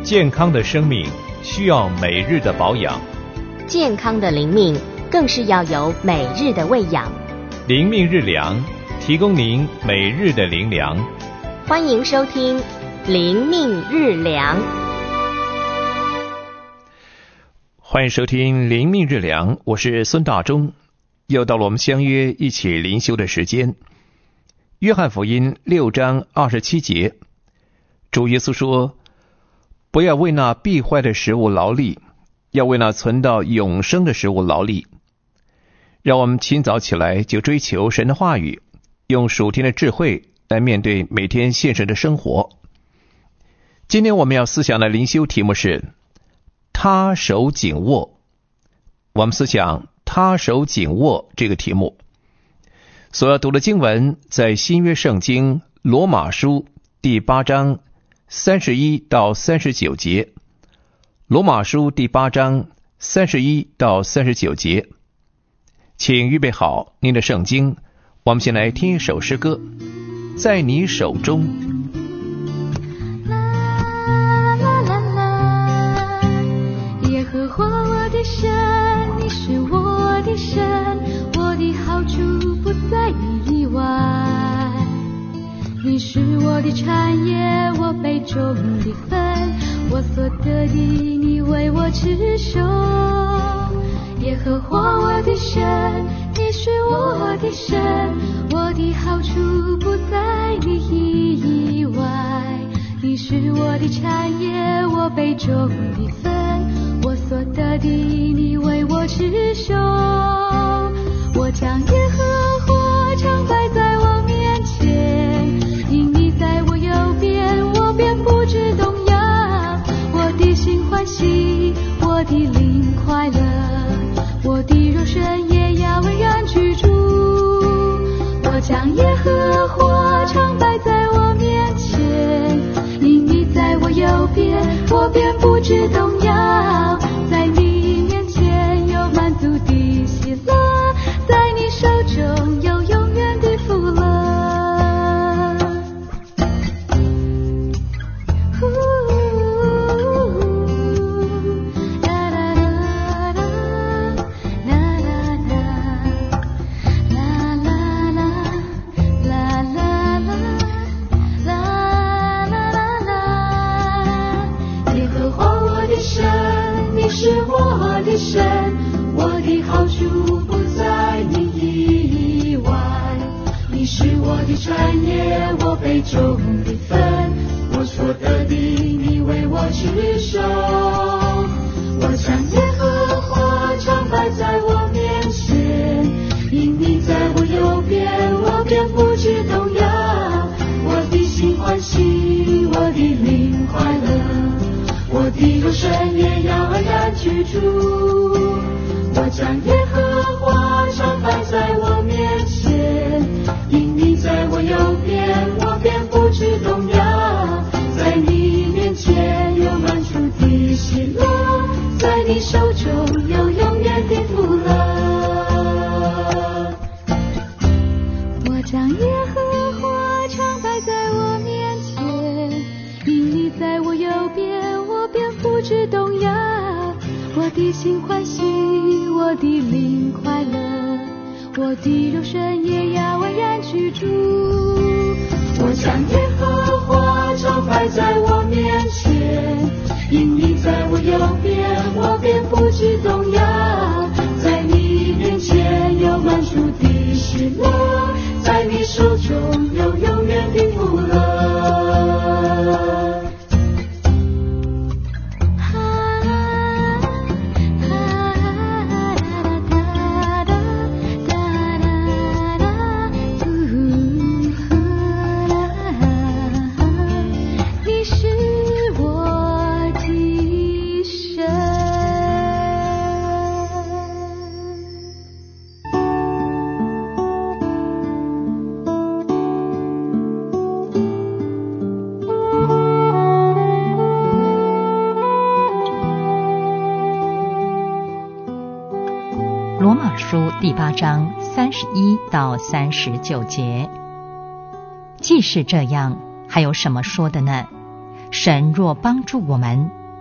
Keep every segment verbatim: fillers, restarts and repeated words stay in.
健康的生命需要每日的保养， 健康的灵命更是要有每日的喂养。 灵命日粮，提供您每日的灵粮。 欢迎收听灵命日粮。 欢迎收听灵命日粮，我是孙大中。又到了我们相约一起灵修的时间。约翰福音六章二十七节，主耶稣说，不要为那必坏的食物劳力，要为那存到永生的食物劳力。让我们清早起来就追求神的话语，用属天的智慧来面对每天现实的生活。今天我们要思想的灵修题目是他手紧握。我们思想他手紧握这个题目。所要读的经文在新约圣经罗马书第八章三十一到三十九节。罗马书第八章三十一到三十九节。请预备好您的圣经，我们先来听一首诗歌，在你手中。 耶和华我的神，你是我的神，我的好处不在你以外。你是我的产业，我杯中的分，我所得的你为我持守。耶和华我的神，你是我的神，我的好处不在你以外。你是我的产业，我杯中的分，我所得的你为我持守。我将耶和华常摆在我面前，因你在我右边，我便不致动摇。我的心欢喜，我的灵快乐，我的肉身也要安然居住。我将耶和华常摆在我面前，因你在我右边，我便不致动摇。在你面前有满足的喜乐，在你手中有永远的福乐。是我的神，我的好处不在你以外。你是我的产业，我杯中的分，我所得的你为我持守。我将耶和华常摆在我面前，因你在我右边，我便不致动摇。我的心欢喜，我的灵快乐，我的肉身也要安然居住。我将耶和华常摆在我面前，因你在我右边，我便不致动摇。在你面前有满足的喜乐，在你手中有永远的福乐。我将耶和华常摆在我面前，因你在我右边，我便不致动摇。我的心欢喜，我的灵快乐，我的肉身也要安然居住。我将耶和华常摆在我面前，因你在我右边，我便不致动摇。在你面前有满足的喜乐，在你手中有永远的福乐。 罗马书第八章三十一到三十九节。既是这样，还有什么说的呢？神若帮助我们，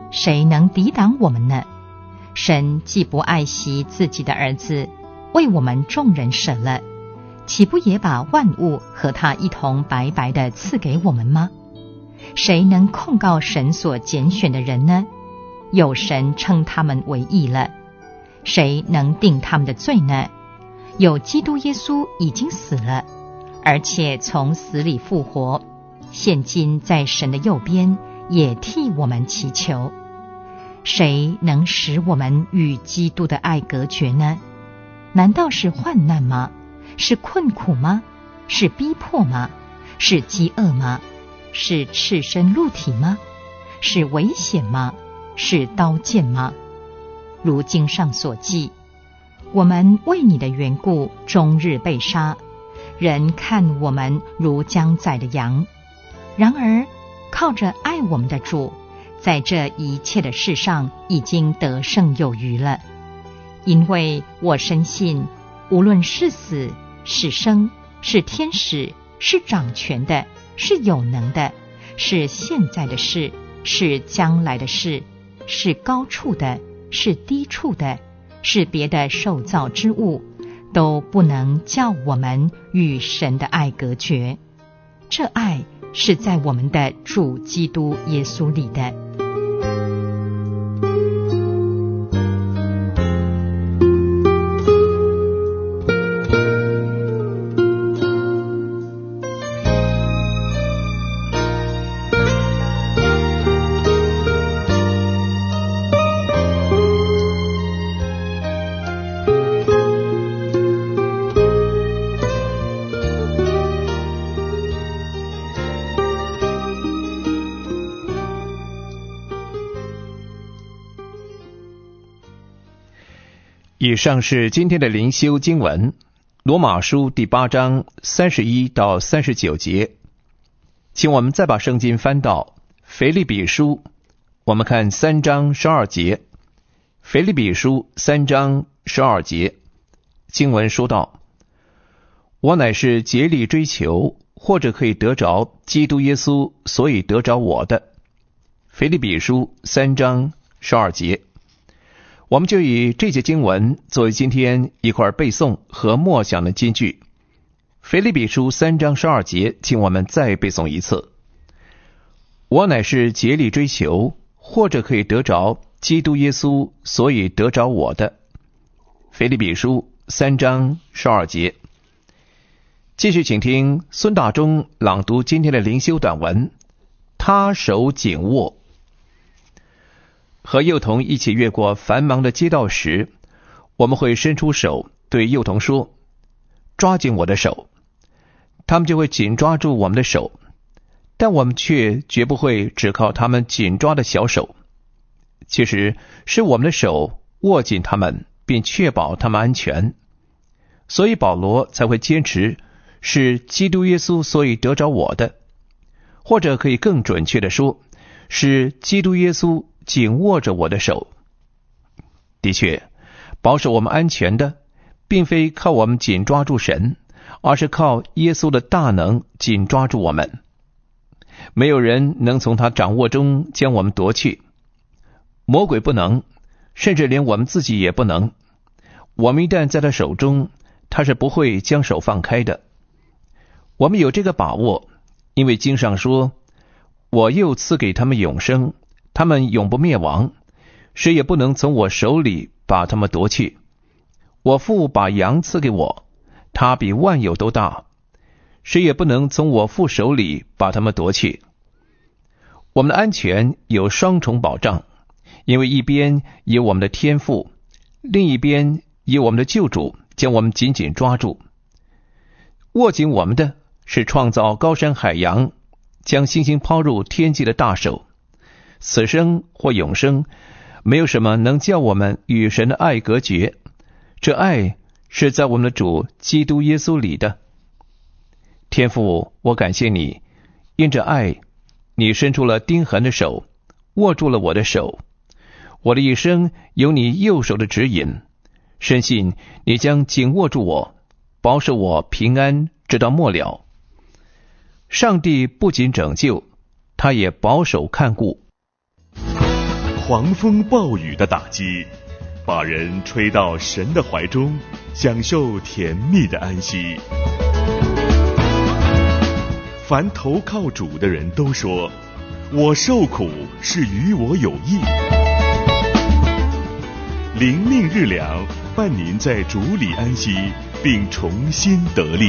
谁能抵挡我们呢？神既不爱惜自己的儿子，为我们众人舍了，岂不也把万物和他一同白白地赐给我们吗？谁能控告神所拣选的人呢？有神称他们为义了。谁能定他们的罪呢？有基督耶稣已经死了，而且从死里复活，现今在神的右边，也替我们祈求。谁能使我们与基督的爱隔绝呢？难道是患难吗？是困苦吗？是逼迫吗？是饥饿吗？是赤身露体吗？是危险吗？是刀剑吗？如经上所记，我们为你的缘故终日被杀，人看我们如将宰的羊。然而靠着爱我们的主，在这一切的事上已经得胜有余了。因为我深信，无论是死是生，是天使，是掌权的，是有能的，是现在的事，是将来的事，是高处的，是低处的，是别的受造之物，都不能叫我们与神的爱隔绝。这爱是在我们的主基督耶稣里的。 以上是今天的灵修经文，罗马书第八章三十一到三十九节。请我们再把圣经翻到腓立比书，我们看三章十二节。腓立比书三章十二节，经文说道：我乃是竭力追求，或者可以得着基督耶稣，所以得着我的。腓立比书三章十二节。我们就以这节经文作为今天一块背诵和默想的金句。腓立比书三章十二节，请我们再背诵一次：我乃是竭力追求，或者可以得着基督耶稣，所以得着我的。腓立比书三章十二节。继续请听孙大中朗读今天的灵修短文，他手紧握。和幼童一起越过繁忙的街道时，我们会伸出手对幼童说：抓紧我的手。他们就会紧抓住我们的手，但我们却绝不会只靠他们紧抓的小手。其实是我们的手握紧他们，并确保他们安全。所以保罗才会坚持是基督耶稣所以得着我的，或者可以更准确地说，是基督耶稣紧握着我的手。的确，保守我们安全的，并非靠我们紧抓住神，而是靠耶稣的大能紧抓住我们。没有人能从他掌握中将我们夺去，魔鬼不能，甚至连我们自己也不能。我们一旦在他手中，他是不会将手放开的。我们有这个把握，因为经上说：我又赐给他们永生，他们永不灭亡，谁也不能从我手里把他们夺去。我父把羊赐给我，他比万有都大，谁也不能从我父手里把他们夺去。我们的安全有双重保障，因为一边有我们的天父，另一边有我们的救主将我们紧紧抓住。握紧我们的是创造高山海洋，将星星抛入天际的大手。此生或永生，没有什么能叫我们与神的爱隔绝。这爱是在我们的主基督耶稣里的。天父，我感谢你，因着爱，你伸出了钉痕的手，握住了我的手。我的一生有你右手的指引，深信你将紧握住我，保守我平安直到末了。上帝不仅拯救，他也保守看顾。 狂风暴雨的打击，把人吹到神的怀中，享受甜蜜的安息。凡投靠主的人都说，我受苦是与我有益。灵命日粮，伴您在主里安息，并重新得力。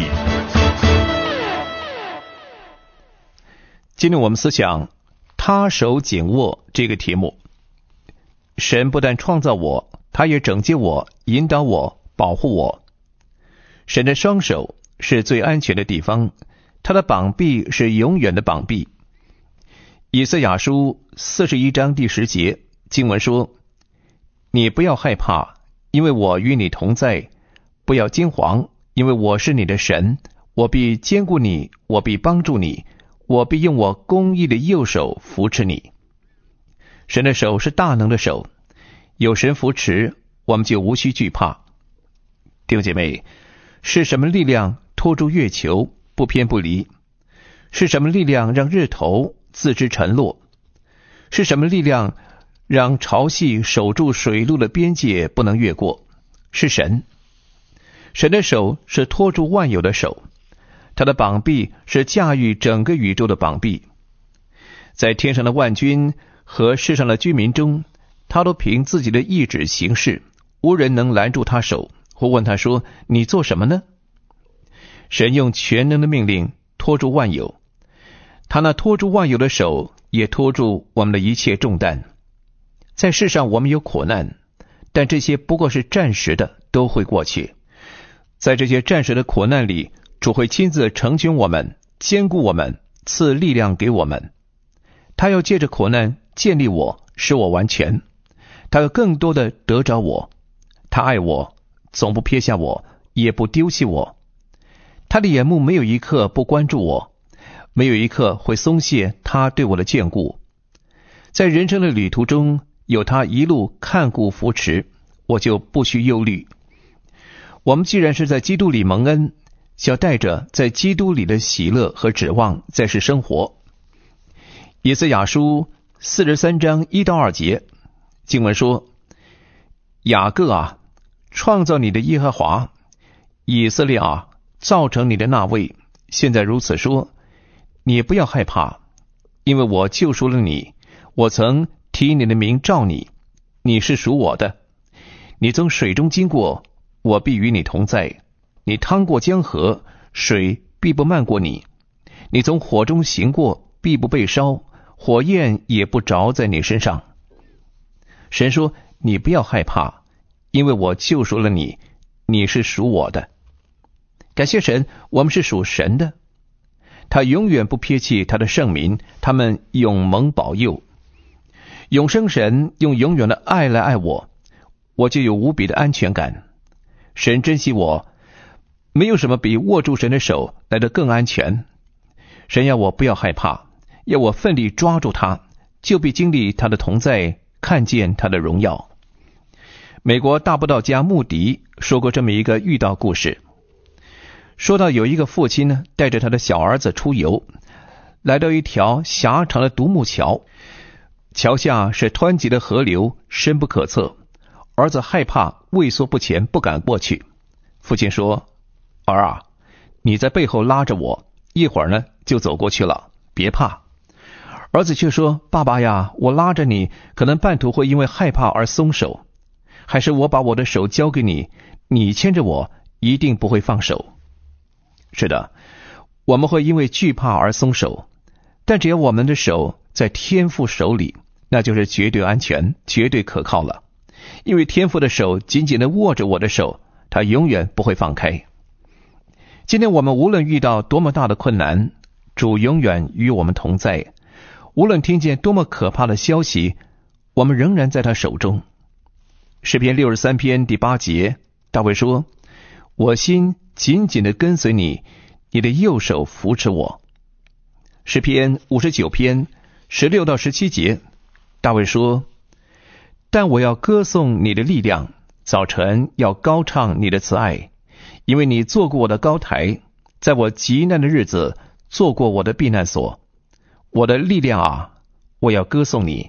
今天我们思想他手紧握这个题目。神不但创造我，他也拯救我，引导我，保护我。神的双手是最安全的地方，他的膀臂是永远的膀臂。以赛亚书四十一章第十节经文说，你不要害怕，因为我与你同在，不要惊惶，因为我是你的神，我必坚固你，我必帮助你，我必用我公义的右手扶持你。神的手是大能的手，有神扶持，我们就无需惧怕。弟兄姐妹，是什么力量拖住月球不偏不离？是什么力量让日头自知沉落？是什么力量让潮汐守住水路的边界不能越过？是神。神的手是拖住万有的手，他的膀臂是驾驭整个宇宙的膀臂。在天上的万军和世上的居民中，他都凭自己的意志行事，无人能拦住他手，或问他说，你做什么呢？神用全能的命令拖住万有，他那拖住万有的手也拖住我们的一切重担。在世上我们有苦难，但这些不过是暂时的，都会过去。在这些暂时的苦难里，主会亲自成全我们，坚固我们，赐力量给我们。他要借着苦难建立我，使我完全。他要更多的得着我。他爱我，总不撇下我，也不丢弃我。他的眼目没有一刻不关注我，没有一刻会松懈他对我的眷顾。在人生的旅途中，有他一路看顾扶持，我就不需忧虑。我们既然是在基督里蒙恩，就要带着在基督里的喜乐和指望在世生活。以赛亚书四十三章一到二节经文说，雅各啊，创造你的耶和华，以色列啊，造成你的那位，现在如此说，你不要害怕，因为我救赎了你，我曾提你的名召你，你是属我的。你从水中经过，我必与你同在。你趟过江河，水必不漫过你。你从火中行过，必不被烧，火焰也不着在你身上。神说，你不要害怕，因为我救赎了你，你是属我的。感谢神，我们是属神的，他永远不撇弃他的圣民，他们永蒙保佑。永生神用永远的爱来爱我，我就有无比的安全感。神珍惜我，没有什么比握住神的手来得更安全。神要我不要害怕，要我奋力抓住他，就必经历他的同在，看见他的荣耀。美国大布道家穆迪说过这么一个寓道故事，说到有一个父亲呢，带着他的小儿子出游，来到一条狭长的独木桥，桥下是湍急的河流，深不可测。儿子害怕，畏缩不前，不敢过去。父亲说，儿啊，你在背后拉着我，一会儿呢就走过去了，别怕。儿子却说，爸爸呀，我拉着你，可能半途会因为害怕而松手，还是我把我的手交给你，你牵着我，一定不会放手。是的，我们会因为惧怕而松手，但只要我们的手在天父手里，那就是绝对安全，绝对可靠了。因为天父的手紧紧地握着我的手，他永远不会放开。今天我们无论遇到多么大的困难，主永远与我们同在。无论听见多么可怕的消息，我们仍然在他手中。诗篇六十三篇第八节，大卫说，我心紧紧地跟随你，你的右手扶持我。诗篇五十九篇十六到十七节，大卫说，但我要歌颂你的力量，早晨要高唱你的慈爱，因为你做过我的高台，在我极难的日子做过我的避难所。我的力量啊，我要歌颂你，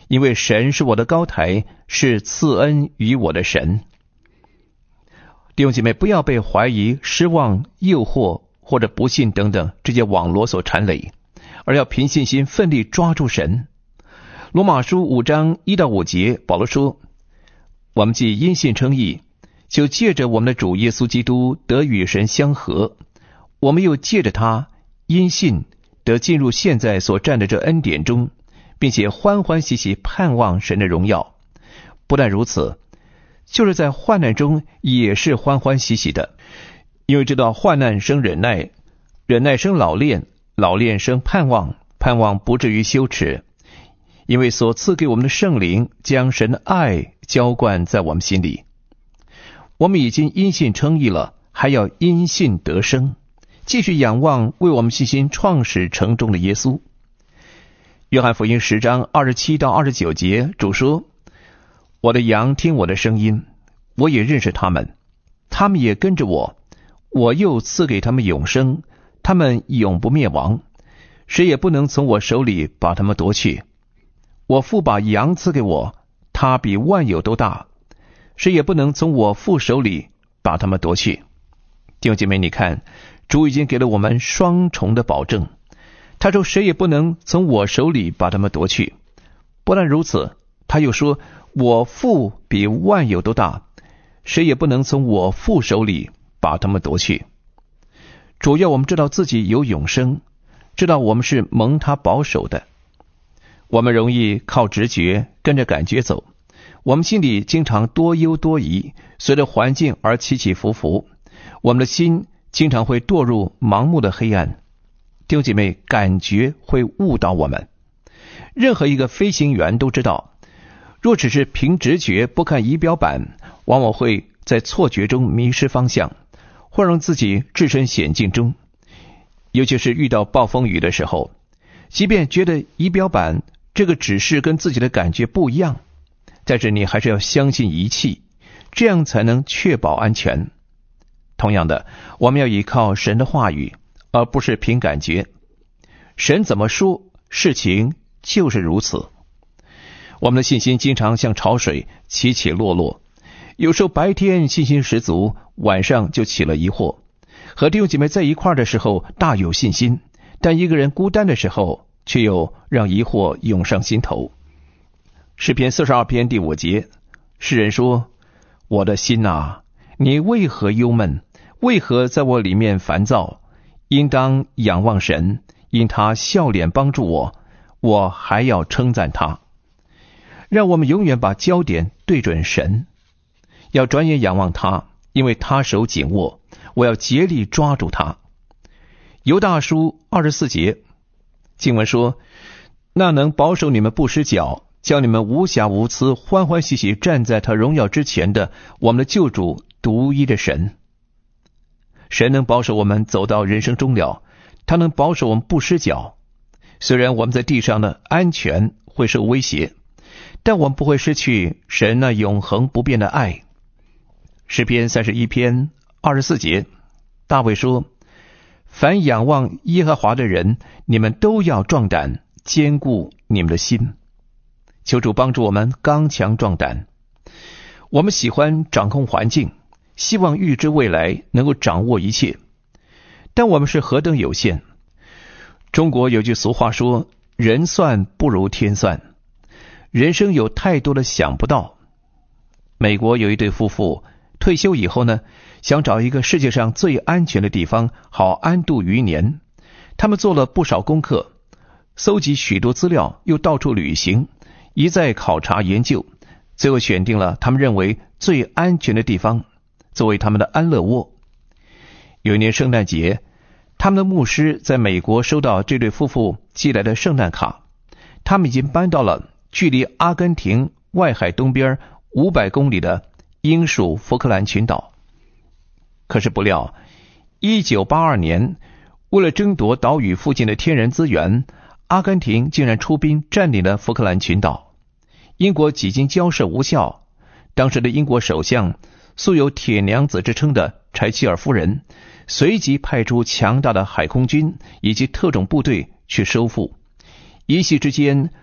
因为神是我的高台，是赐恩于我的神。弟兄姐妹，不要被怀疑、失望、诱惑或者不信等等这些网罗所缠累，而要凭信心奋力抓住神。罗马书五章一到五节，保罗说：我们既因信称义，就借着我们的主耶稣基督得与神相合，我们又借着他因信得进入现在所占的这恩典中，并且欢欢喜喜盼望神的荣耀。不但如此，就是在患难中也是欢欢喜喜的，因为知道患难生忍耐，忍耐生老练，老练生盼望，盼望不至于羞耻，因为所赐给我们的圣灵将神的爱浇灌在我们心里。我们已经因信称义了，还要因信得生，继续仰望为我们信心创始成终的耶稣。约翰福音十章二十七到二十九节，主说：我的羊听我的声音，我也认识他们，他们也跟着我，我又赐给他们永生，他们永不灭亡，谁也不能从我手里把他们夺去。我父把羊赐给我，他比万有都大，谁也不能从我父手里把他们夺去。弟兄姐妹，你看，主已经给了我们双重的保证。他说谁也不能从我手里把他们夺去。不但如此，他又说我父比万有都大，谁也不能从我父手里把他们夺去。主要我们知道自己有永生，知道我们是蒙他保守的。我们容易靠直觉跟着感觉走，我们心里经常多忧多疑，随着环境而起起伏伏，我们的心经常会堕入盲目的黑暗。弟兄姐妹，感觉会误导我们。任何一个飞行员都知道，若只是凭直觉不看仪表板，往往会在错觉中迷失方向，会让自己置身险境中。尤其是遇到暴风雨的时候，即便觉得仪表板这个指示跟自己的感觉不一样，但是你还是要相信仪器，这样才能确保安全。同样的，我们要依靠神的话语，而不是凭感觉。神怎么说，事情就是如此。我们的信心经常像潮水起起落落，有时候白天信心十足，晚上就起了疑惑。和弟兄姐妹在一块的时候大有信心，但一个人孤单的时候，却又让疑惑涌上心头。诗篇四十二篇第五节，诗人说：我的心啊，你为何忧闷？为何在我里面烦躁？应当仰望神，因他笑脸帮助我，我还要称赞他。让我们永远把焦点对准神，要转眼仰望他，因为他手紧握，我要竭力抓住他。犹大书二十四节经文说：那能保守你们不失脚，叫你们无瑕无疵，欢欢喜喜站在他荣耀之前的我们的救主独一的神。神能保守我们走到人生终了，他能保守我们不失脚。虽然我们在地上的安全会受威胁，但我们不会失去神那永恒不变的爱。诗篇三十一篇二十四节，大卫说：凡仰望耶和华的人，你们都要壮胆，坚固你们的心。求主帮助我们刚强壮胆。我们喜欢掌控环境，希望预知未来，能够掌握一切，但我们是何等有限。中国有句俗话说：人算不如天算。人生有太多的想不到。美国有一对夫妇退休以后呢，想找一个世界上最安全的地方，好安度余年。他们做了不少功课，搜集许多资料，又到处旅行，一再考察研究，最后选定了他们认为最安全的地方，作为他们的安乐窝。有一年圣诞节，他们的牧师在美国收到这对夫妇寄来的圣诞卡，他们已经搬到了距离阿根廷外海东边五百公里的英属福克兰群岛。可是不料一九八二年，为了争夺岛屿附近的天然资源，阿根廷竟然出兵占领了福克兰群岛。英国几经交涉无效，当时的英国首相素有铁娘子之称的柴契尔夫人随即派出强大的海空军以及特种部队去收复。一夕之间，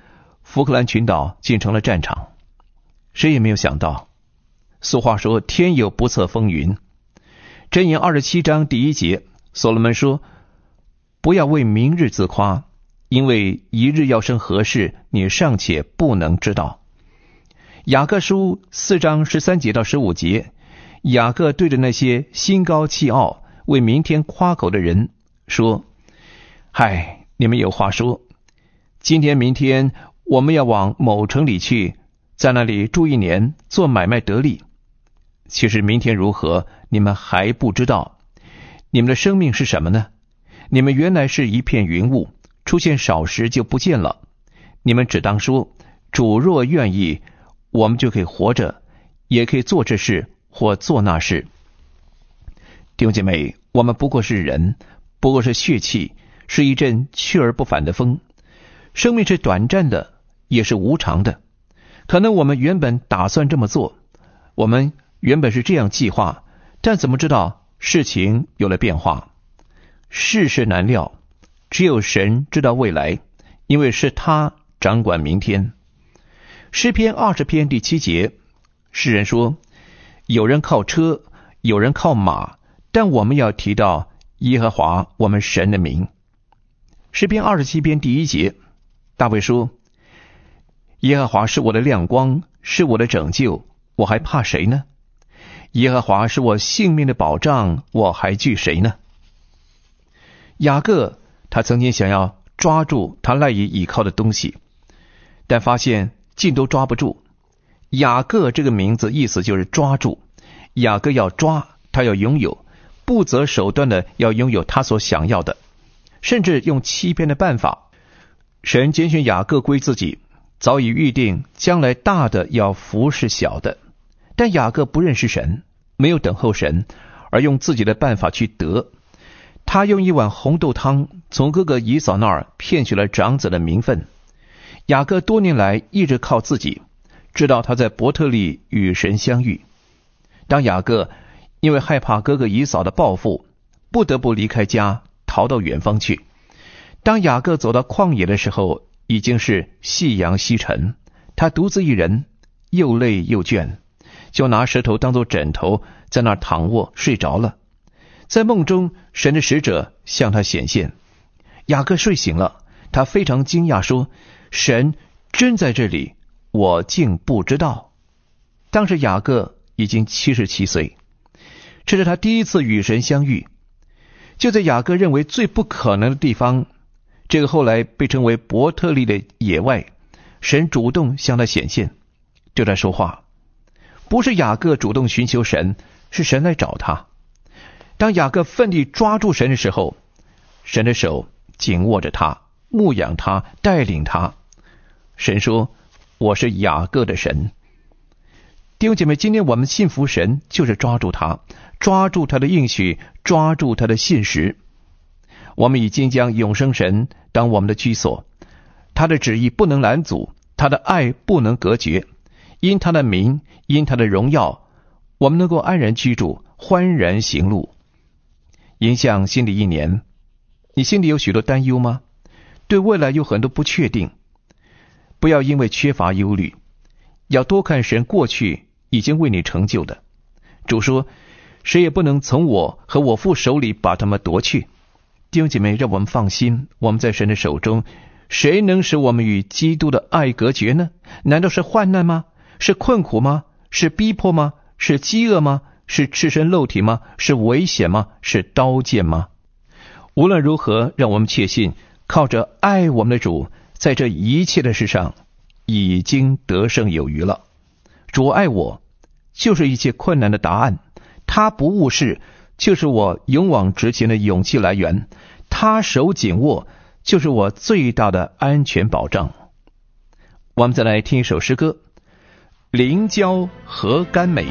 福克兰群岛竟成了战场。谁也没有想到，俗话说天有不测风云。箴言二十七章第一节，所罗门说，不要为明日自夸，因为一日要生何事，你尚且不能知道。雅各书四章十三节到十五节，雅各对着那些心高气傲为明天夸口的人说，嗨，你们有话说，今天明天我们要往某城里去，在那里住一年，做买卖得利。其实明天如何，你们还不知道。你们的生命是什么呢？你们原来是一片云雾，出现少时就不见了。你们只当说，主若愿意，我们就可以活着，也可以做这事或做那事。弟兄姐妹，我们不过是人，不过是血气，是一阵去而不返的风。生命是短暂的，也是无常的。可能我们原本打算这么做，我们原本是这样计划，但怎么知道事情有了变化？世事难料，只有神知道未来，因为是他掌管明天。诗篇二十篇第七节，诗人说，有人靠车，有人靠马，但我们要提到耶和华我们神的名。诗篇二十七篇第一节，大卫说，耶和华是我的亮光，是我的拯救，我还怕谁呢？耶和华是我性命的保障，我还惧谁呢？雅各他曾经想要抓住他赖以倚靠的东西，但发现竟都抓不住。雅各这个名字意思就是抓住，雅各要抓，他要拥有，不择手段的要拥有他所想要的，甚至用欺骗的办法。神拣选雅各归自己，早已预定将来大的要服侍小的。但雅各不认识神，没有等候神，而用自己的办法去得。他用一碗红豆汤从哥哥以扫那儿骗取了长子的名分。雅各多年来一直靠自己，直到他在伯特利与神相遇。当雅各因为害怕哥哥以扫的报复，不得不离开家，逃到远方去。当雅各走到旷野的时候，已经是夕阳西沉，他独自一人，又累又倦，就拿石头当作枕头，在那儿躺卧睡着了。在梦中，神的使者向他显现，雅各睡醒了，他非常惊讶说，神真在这里，我竟不知道。当时雅各已经七十七岁，这是他第一次与神相遇。就在雅各认为最不可能的地方，这个后来被称为伯特利的野外，神主动向他显现，对他说话。不是雅各主动寻求神，是神来找他。当雅各奋力抓住神的时候，神的手紧握着他，牧养他，带领他。神说，我是雅各的神。弟兄姐妹，今天我们信服神，就是抓住他，抓住他的应许，抓住他的信实。我们已经将永生神当我们的居所，他的旨意不能拦阻，他的爱不能隔绝。因他的名，因他的荣耀，我们能够安然居住，欢然行路。迎向新的一年，你心里有许多担忧吗？对未来有很多不确定。不要因为缺乏忧虑，要多看神过去已经为你成就的。主说，谁也不能从我和我父手里把他们夺去。弟兄姐妹，让我们放心，我们在神的手中，谁能使我们与基督的爱隔绝呢？难道是患难吗？是困苦吗？是逼迫吗？是饥饿吗？是赤身露体吗？是危险吗？是刀剑吗？无论如何，让我们确信，靠着爱我们的主，在这一切的事上已经得胜有余了。主爱我，就是一切困难的答案。他不误事，就是我勇往直前的勇气来源。他手紧握，就是我最大的安全保障。我们再来听一首诗歌，灵交何甘美。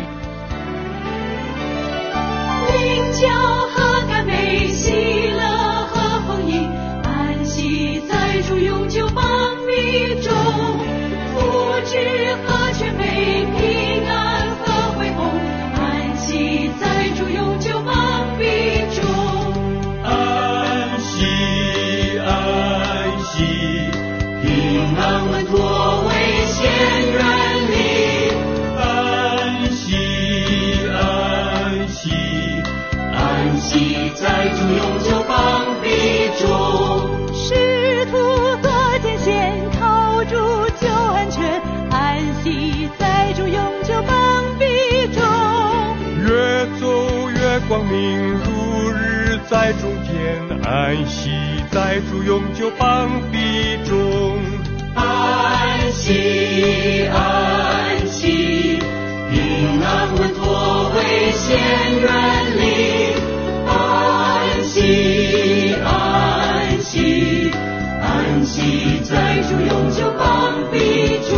灵交何甘美，喜乐何丰盈，安息在主永久邦米中，福祉何全美，平安何恢宏，安息在主永久邦米中。 安息安息，平安稳妥光明如日，在中天安息，在主永久膀臂中。 安息安息，平安稳妥，危险远离。安息安息，安息在主永久膀臂中。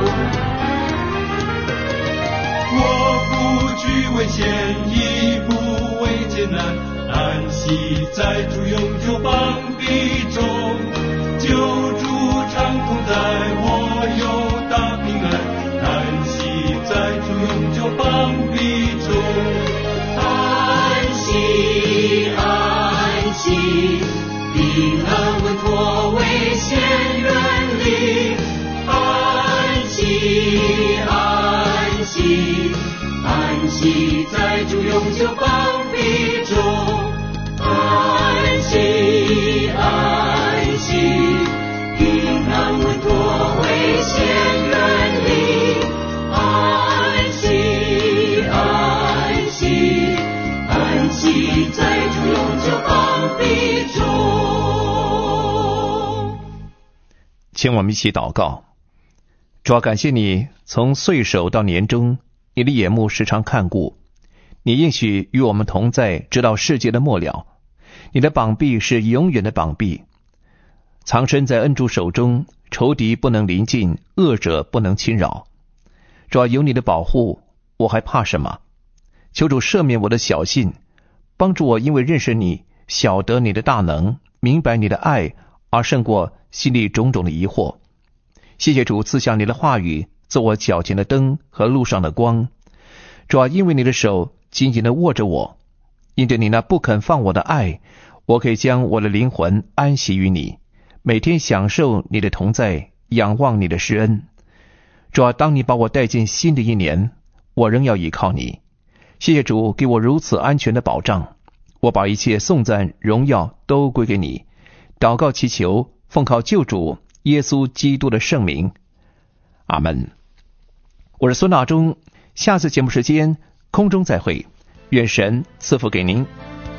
我不惧危险，亦不畏艰难，安息在主永久膀臂中。救主常同在，我有大平安，安息在主永久膀臂中。 安息安息，平安稳妥，危险远离。安息安息，安息在主永久膀臂中。安息安息，平安稳妥，危险远离。安息安息，安息在主永久膀臂中。 请我们一起祷告。主啊，感谢你从岁首到年终，你的眼目时常看顾，你应许与我们同在，直到世界的末了。你的膀臂是永远的膀臂，藏身在恩主手中，仇敌不能临近，恶者不能侵扰。主啊，有你的保护，我还怕什么？求主赦免我的小信，帮助我因为认识你，晓得你的大能，明白你的爱，而胜过心里种种的疑惑。谢谢主赐下你的话语，做我脚前的灯和路上的光。主啊，因为你的手紧紧地握着我，因着你那不肯放我的爱，我可以将我的灵魂安息于你，每天享受你的同在，仰望你的施恩。主啊，当你把我带进新的一年，我仍要依靠你。谢谢主给我如此安全的保障，我把一切颂赞荣耀都归给你。祷告祈求，奉靠救主耶稣基督的圣名，阿们。我是孙大中，下次节目时间空中再会，愿神赐福给您。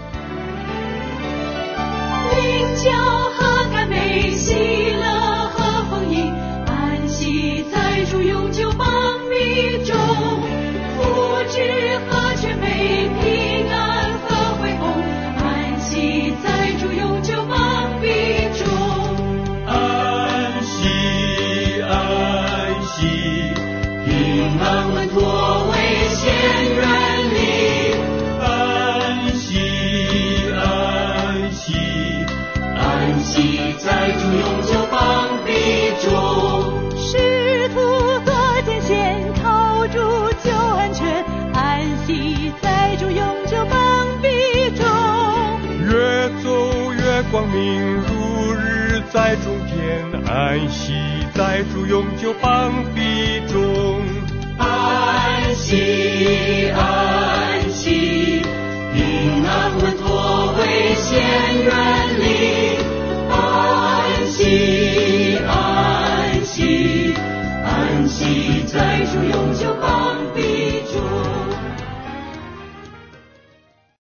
灵交和甘美，喜乐和丰盈，安息在主永久膀臂中。福祉和全美，平安和恢宏，安息在主永久膀臂中。 安息安息， 平安稳妥，危险远离。 安息安息， 安息在主永久膀臂中。 使徒做见线，靠主就安全，安息在主永久膀臂中。 越走越光明如日，在中天安息，在主永久膀臂中。 安息安息，平安稳妥，危险远离。安息安息，安息在主永久膀